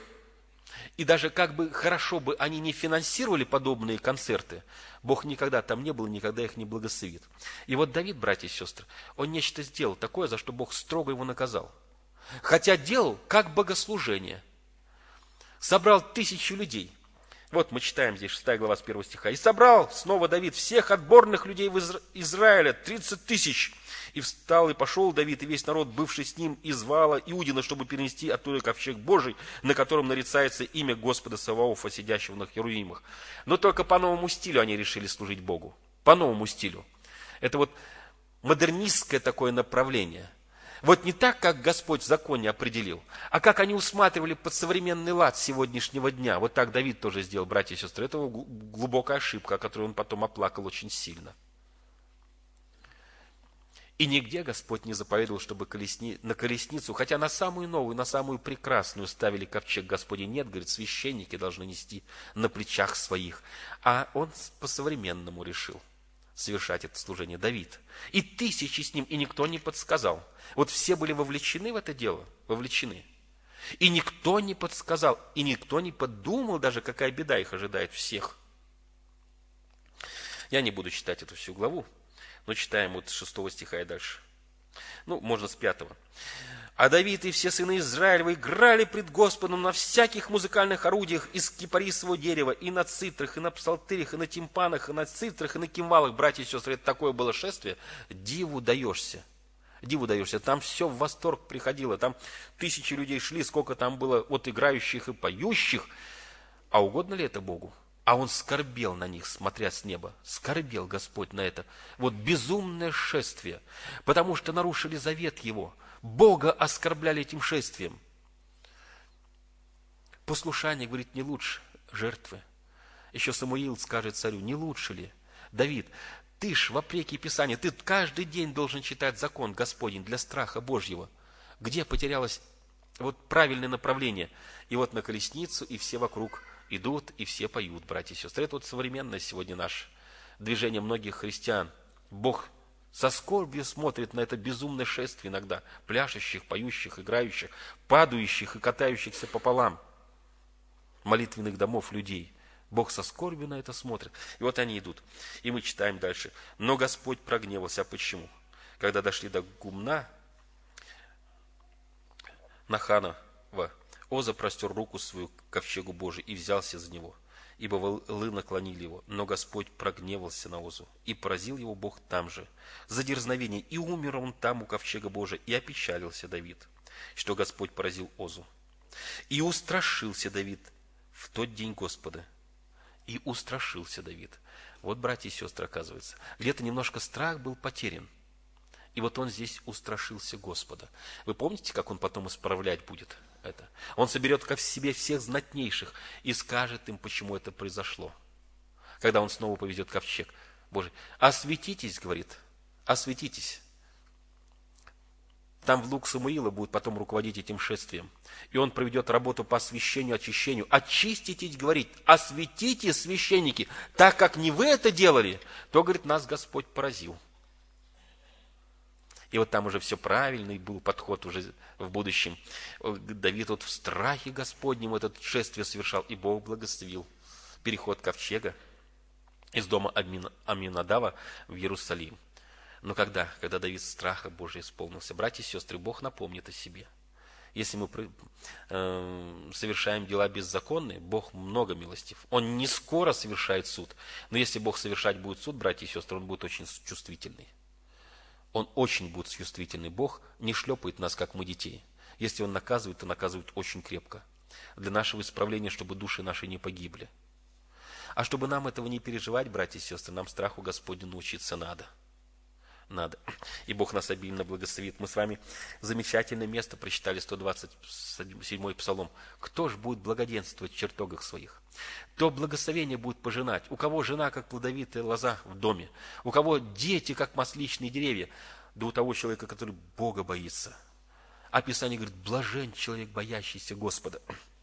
И даже как бы хорошо бы они не финансировали подобные концерты, Бог никогда там не был и никогда их не благословит. И вот Давид, братья и сестры, он нечто сделал такое, за что Бог строго его наказал. Хотя делал как богослужение. Собрал тысячу людей. Вот мы читаем здесь шестая глава с первого стиха. «И собрал снова Давид всех отборных людей в Изра... Израиля, тридцать тысяч. И встал, и пошел Давид, и весь народ, бывший с ним, из Ваала Иудина, чтобы перенести оттуда ковчег Божий, на котором нарицается имя Господа Саваофа, сидящего на херувимах». Но только по новому стилю они решили служить Богу. По новому стилю. Это вот модернистское такое направление. Вот не так, как Господь в законе определил, а как они усматривали под современный лад сегодняшнего дня. Вот так Давид тоже сделал, братья и сестры. Это глубокая ошибка, о которой он потом оплакал очень сильно. И нигде Господь не заповедовал, чтобы колесни... на колесницу, хотя на самую новую, на самую прекрасную ставили ковчег Господень. Нет, говорит, священники должны нести на плечах своих. А он по-современному решил совершать это служение, Давид. И тысячи с ним, и никто не подсказал. Вот все были вовлечены в это дело, вовлечены. И никто не подсказал, и никто не подумал даже, какая беда их ожидает всех. Я не буду читать эту всю главу, но читаем вот с шестого стиха и дальше. Ну, можно с пятого. «А Давид и все сыны Израилевы играли пред Господом на всяких музыкальных орудиях из кипарисового дерева, и на цитрах, и на псалтырях, и на тимпанах, и на цитрах, и на кимвалах». Братья и сестры, это такое было шествие, диву даешься. Диву даешься. Там все в восторг приходило, там тысячи людей шли, сколько там было от играющих и поющих. А угодно ли это Богу? А он скорбел на них, смотря с неба. Скорбел Господь на это. Вот безумное шествие, потому что нарушили завет его. Бога оскорбляли этим шествием. Послушание, говорит, не лучше жертвы. Еще Самуил скажет царю, не лучше ли? Давид, ты ж вопреки Писанию, ты каждый день должен читать закон Господень для страха Божьего. Где потерялось вот правильное направление? И вот на колесницу, и все вокруг идут, и все поют, братья и сестры. Это вот современное сегодня наше движение многих христиан. Бог со скорбью смотрит на это безумное шествие иногда, пляшущих, поющих, играющих, падающих и катающихся пополам молитвенных домов людей. Бог со скорбью на это смотрит. И вот они идут. И мы читаем дальше. «Но Господь прогневался». А почему? Когда дошли до гумна Наханова, Оза простер руку свою к ковчегу Божию и взялся за него, ибо волы наклонили его. Но Господь прогневался на Озу, и поразил его Бог там же, за дерзновение, и умер он там у ковчега Божия, и опечалился Давид, что Господь поразил Озу. И устрашился Давид в тот день Господа. И устрашился Давид. Вот, братья и сестры, оказывается, где-то немножко страх был потерян. И вот он здесь устрашился Господа. Вы помните, как он потом исправлять будет это? Он соберет ко себе всех знатнейших и скажет им, почему это произошло. Когда он снова повезет ковчег Божий. «Осветитесь», говорит, «осветитесь». Там внук Самуила будет потом руководить этим шествием. И он проведет работу по освящению, очищению. «Очиститесь», говорит, «осветите, священники, так как не вы это делали, то, говорит, нас Господь поразил». И вот там уже все правильный был подход уже в будущем. Давид вот в страхе Господнем этот шествие совершал, и Бог благословил переход ковчега из дома Аминадава в Иерусалим. Но когда? Когда Давид страха Божия исполнился. Братья и сестры, Бог напомнит о себе. Если мы э, совершаем дела беззаконные, Бог много милостив. Он не скоро совершает суд. Но если Бог совершать будет суд, братья и сестры, Он будет очень чувствительный. Он очень будет чувствительный. Бог не шлепает нас, как мы детей. Если Он наказывает, то наказывает очень крепко. Для нашего исправления, чтобы души наши не погибли. А чтобы нам этого не переживать, братья и сестры, нам страху Господню научиться надо. Надо. И Бог нас обильно благословит. Мы с вами замечательное место прочитали, сто двадцать седьмой Псалом. «Кто ж будет благоденствовать в чертогах своих? То благословение будет пожинать. У кого жена, как плодовитая лоза в доме? У кого дети, как масличные деревья? Да у того человека, который Бога боится». А Писание говорит, блажен человек, боящийся Господа.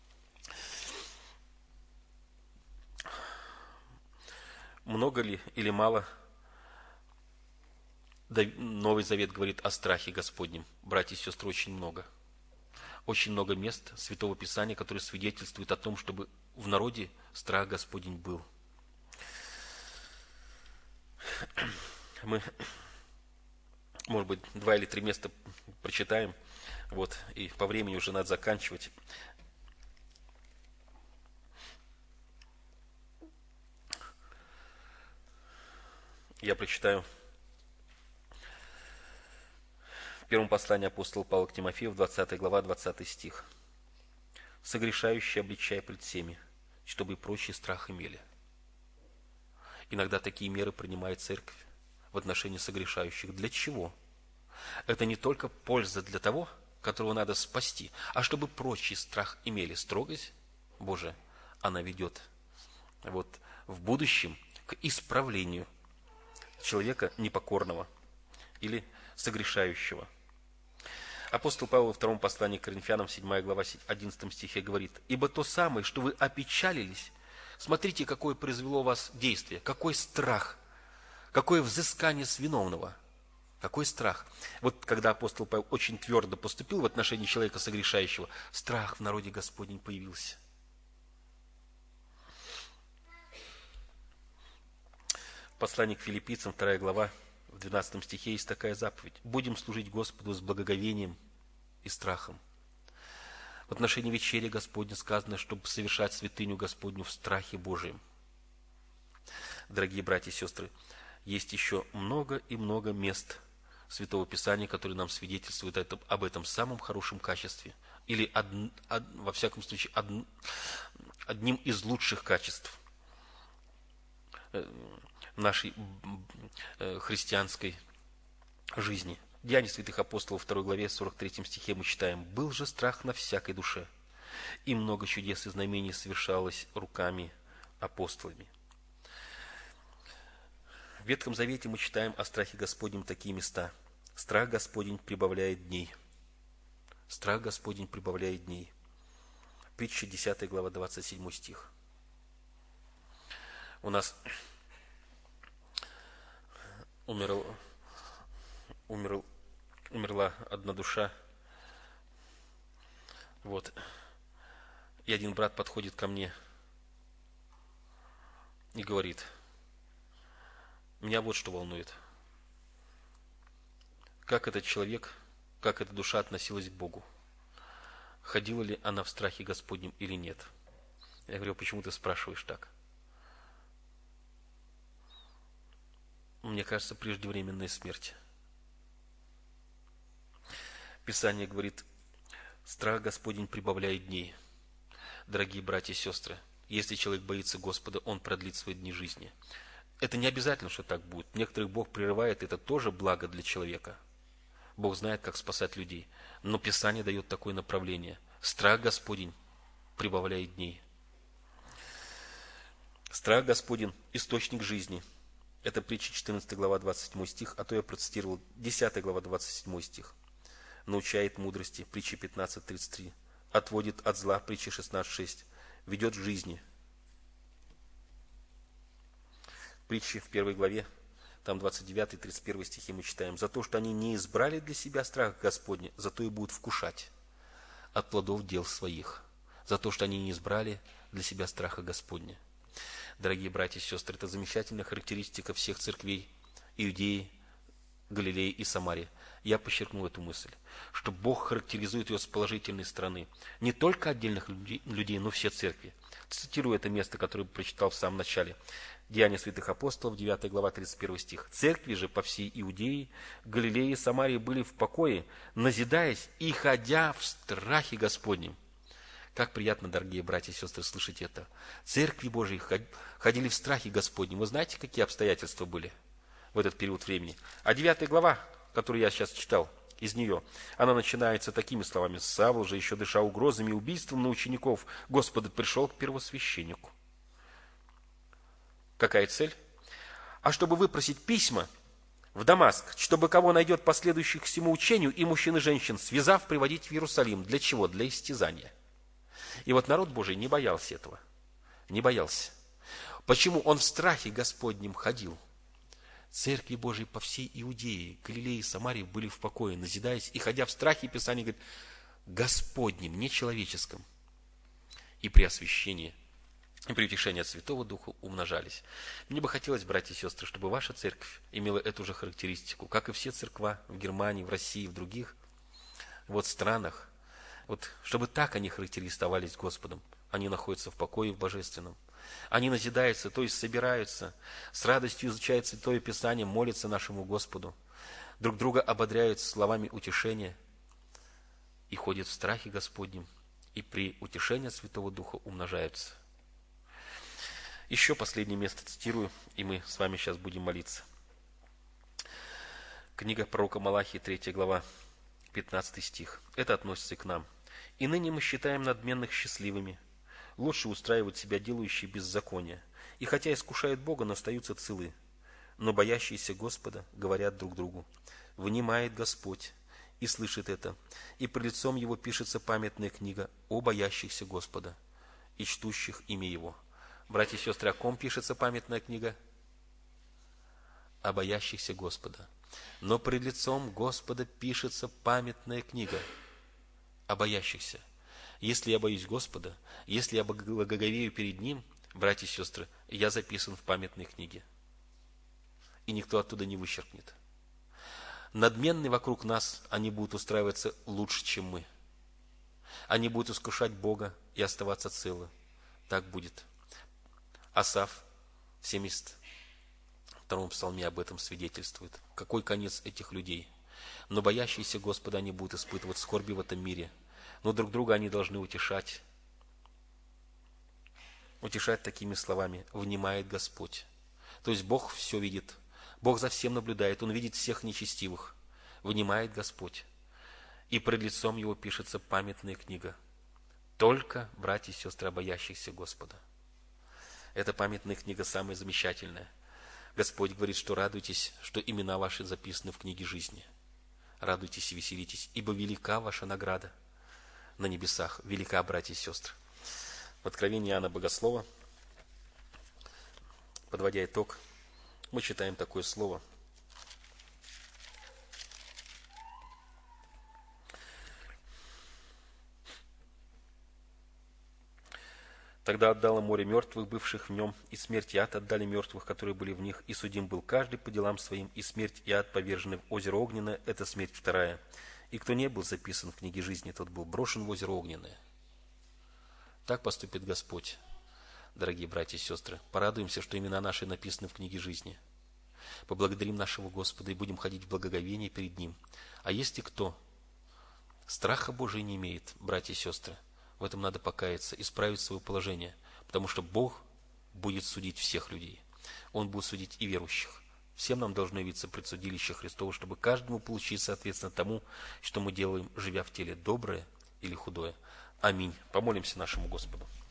Много ли или мало Новый Завет говорит о страхе Господнем? Братья и сестры, очень много. Очень много мест Святого Писания, которые свидетельствуют о том, чтобы в народе страх Господень был. Мы, может быть, два или три места прочитаем, вот, и по времени уже надо заканчивать. Я прочитаю в первом послании апостола Павла к Тимофею, двадцатая глава, двадцатый стих. «Согрешающий обличай пред всеми, чтобы и прочие страх имели». Иногда такие меры принимает церковь в отношении согрешающих. Для чего? Это не только польза для того, которого надо спасти, а чтобы прочие страх имели. Строгость Божия, она ведет вот в будущем к исправлению человека непокорного или согрешающего. Апостол Павел во втором послании к Коринфянам, седьмая глава, одиннадцатом стихе говорит: «Ибо то самое, что вы опечалились, смотрите, какое произвело у вас действие, какой страх, какое взыскание с виновного». Какой страх? Вот когда апостол Павел очень твердо поступил в отношении человека согрешающего, страх в народе Господень появился. Послание к филиппийцам, вторая глава, в двенадцатом стихе есть такая заповедь. Будем служить Господу с благоговением и страхом. В отношении вечери Господня сказано, чтобы совершать святыню Господню в страхе Божием. Дорогие братья и сестры, есть еще много и много мест Святого Писания, которые нам свидетельствуют об этом самом хорошем качестве. Или, од, од, во всяком случае, од, одним из лучших качеств нашей христианской жизни. Деяния святых апостолов, второй главе, сорок третьем стихе мы читаем: «Был же страх на всякой душе, и много чудес и знамений совершалось руками апостолами». В Ветхом Завете мы читаем о страхе Господнем такие места. «Страх Господень прибавляет дней». Страх Господень прибавляет дней. Притча десятая глава, двадцать седьмой стих. У нас умерл, умерл, умерла одна душа. Вот. И один брат подходит ко мне и говорит: меня вот что волнует. Как этот человек, как эта душа относилась к Богу? Ходила ли она в страхе Господнем или нет? Я говорю: почему ты спрашиваешь так? Мне кажется, преждевременная смерть. Писание говорит: страх Господень прибавляет дней. Дорогие братья и сестры, если человек боится Господа, он продлит свои дни жизни. Это не обязательно, что так будет. Некоторых Бог прерывает, это тоже благо для человека. Бог знает, как спасать людей. Но Писание дает такое направление. Страх Господень прибавляет дней. Страх Господень – источник жизни. Это притча четырнадцатая глава, двадцать седьмой стих, а то я процитировал десятая глава, двадцать седьмой стих. Научает мудрости, притча пятнадцать тридцать три. Отводит от зла, притча шестнадцать шесть. Ведет к жизни. Притчи в первой главе, там двадцать девятый тридцать первый стихи мы читаем: «За то, что они не избрали для себя страх Господня, зато и будут вкушать от плодов дел своих». За то, что они не избрали для себя страха Господня. Дорогие братья и сестры, это замечательная характеристика всех церквей Иудеи, Галилеи и Самарии. Я подчеркнул эту мысль, что Бог характеризует ее с положительной стороны. Не только отдельных людей, но все церкви. Цитирую это место, которое я прочитал в самом начале. Деяния святых апостолов, девятая глава, тридцать первый стих. «Церкви же по всей Иудее, Галилее и Самарии были в покое, назидаясь и ходя в страхе Господнем». Как приятно, дорогие братья и сестры, слышать это. Церкви Божьи ходили в страхе Господнем. Вы знаете, какие обстоятельства были в этот период времени? А девятая глава, которую я сейчас читал, из нее, она начинается такими словами: «Савл же, еще дыша угрозами и убийством на учеников Господа, пришел к первосвященнику». Какая цель? А чтобы выпросить письма в Дамаск, чтобы кого найдет последующих к всему учению, и мужчин и женщин, связав, приводить в Иерусалим. Для чего? Для истязания. И вот народ Божий не боялся этого. Не боялся. Почему? Он в страхе Господнем ходил. Церкви Божьи по всей Иудее, Галилее и Самарии были в покое, назидаясь и ходя в страхе, Писание говорит, Господнем, не человеческом. И при освящении, и при утешении от Святого Духа умножались. Мне бы хотелось, братья и сестры, чтобы ваша церковь имела эту же характеристику, как и все церква в Германии, в России, в других вот странах. Вот, чтобы так они характеризовались Господом. Они находятся в покое в Божественном. Они назидаются, то есть собираются, с радостью изучают Святое Писание, молятся нашему Господу, друг друга ободряют словами утешения и ходят в страхе Господнем, и при утешении Святого Духа умножаются. Еще последнее место цитирую, и мы с вами сейчас будем молиться. Книга пророка Малахии, третья глава, пятнадцатый стих. Это относится и к нам. «И ныне мы считаем надменных счастливыми. Лучше устраивать себя делающие беззакония. И хотя искушают Бога, но остаются целы. Но боящиеся Господа говорят друг другу: внимает Господь и слышит это. И пред лицом Его пишется памятная книга о боящихся Господа и чтущих имя Его». Братья и сестры, о ком пишется памятная книга? о боящихся Господа. Но пред лицом Господа пишется памятная книга о боящихся. Если я боюсь Господа, если я благоговею перед Ним, братья и сестры, я записан в памятной книге. И никто оттуда не вычеркнет. Надменные вокруг нас, они будут устраиваться лучше, чем мы. Они будут искушать Бога и оставаться целы. Так будет. Асаф в семьдесят втором псалме об этом свидетельствует. Какой конец этих людей? Но боящиеся Господа, они будут испытывать скорби в этом мире. Но друг друга они должны утешать. Утешать такими словами: «Внимает Господь». То есть Бог все видит. Бог за всем наблюдает. Он видит всех нечестивых. Внимает Господь. И пред лицом Его пишется памятная книга. Только, братья и сестры, боящихся Господа. Эта памятная книга самая замечательная. Господь говорит, что радуйтесь, что имена ваши записаны в книге жизни. Радуйтесь и веселитесь, ибо велика ваша награда на небесах. Велика, братья и сестры. В Откровении Иоанна Богослова, подводя итог, мы читаем такое слово. Тогда отдало море мертвых, бывших в нем, и смерть и ад отдали мертвых, которые были в них, и судим был каждый по делам своим, и смерть и ад повержены в озеро Огненное, это смерть вторая. И кто не был записан в книге жизни, тот был брошен в озеро Огненное. Так поступит Господь, дорогие братья и сестры. Порадуемся, что имена наши написаны в книге жизни. Поблагодарим нашего Господа и будем ходить в благоговении перед Ним. А если кто страха Божия не имеет, братья и сестры, в этом надо покаяться, исправить свое положение, потому что Бог будет судить всех людей. Он будет судить и верующих. Всем нам должно явиться предсудилище Христово, чтобы каждому получить соответственно тому, что мы делаем, живя в теле, доброе или худое. Аминь. Помолимся нашему Господу.